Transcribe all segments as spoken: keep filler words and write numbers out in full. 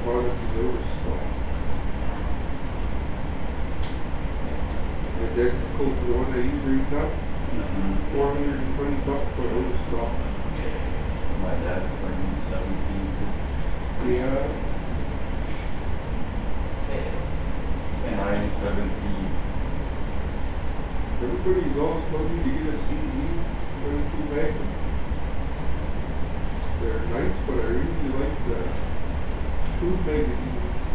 product is overstocked. Identical to the one I use right now. Mm-hmm. four hundred twenty bucks for overstock. My dad framed seventeen. Yeah. Nine seventeen. Everybody's always told me to get a C Z twenty-two Magnum. They're nice, but I really like the Food Magazine.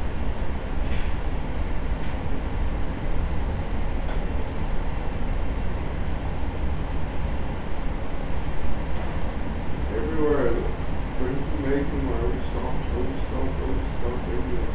Everywhere I look, twenty-two Magnum are overstocked, overstocked, overstocked everywhere.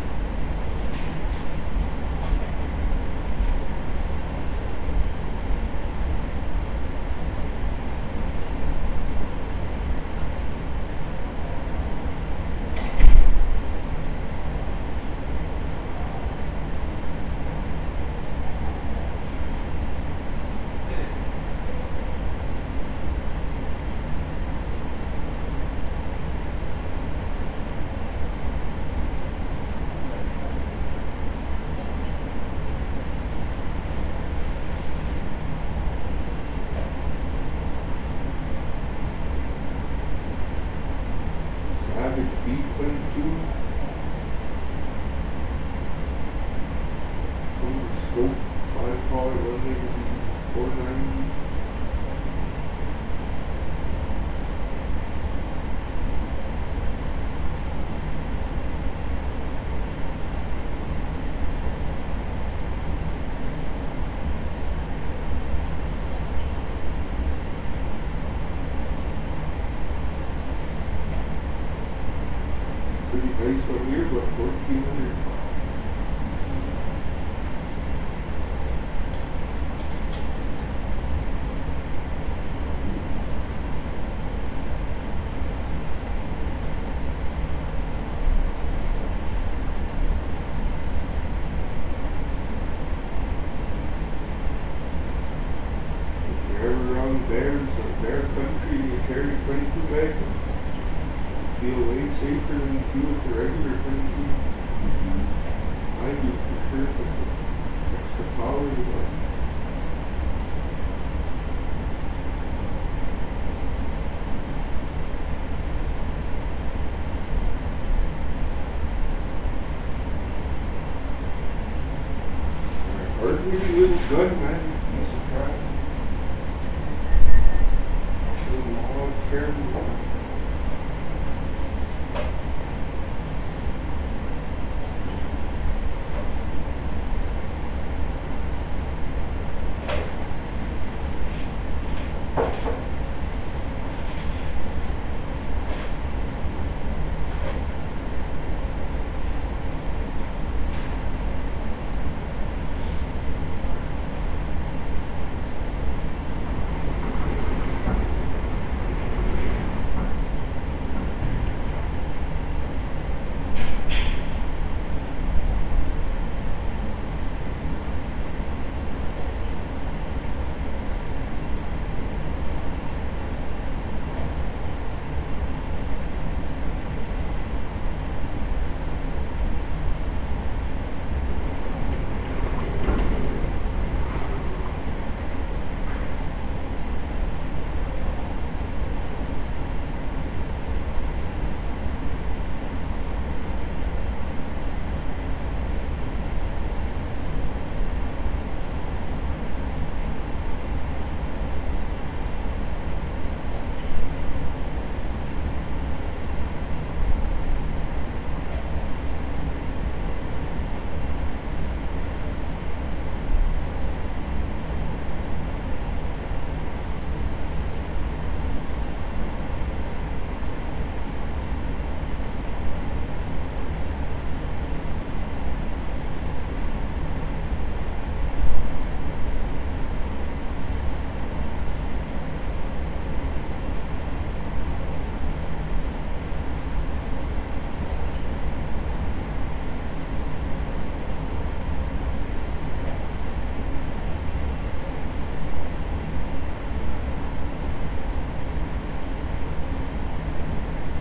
Savage B twenty-two. From the Scope five power one magazine, four ninety. Pretty nice one here, but fourteen hundred. If you're ever around bears or bear country and you carry twenty-two Magnum, feel way safer than you do with the regular twenty-two. Mm-hmm. I do for sure, because of extra power you got. Hardly little gun, man.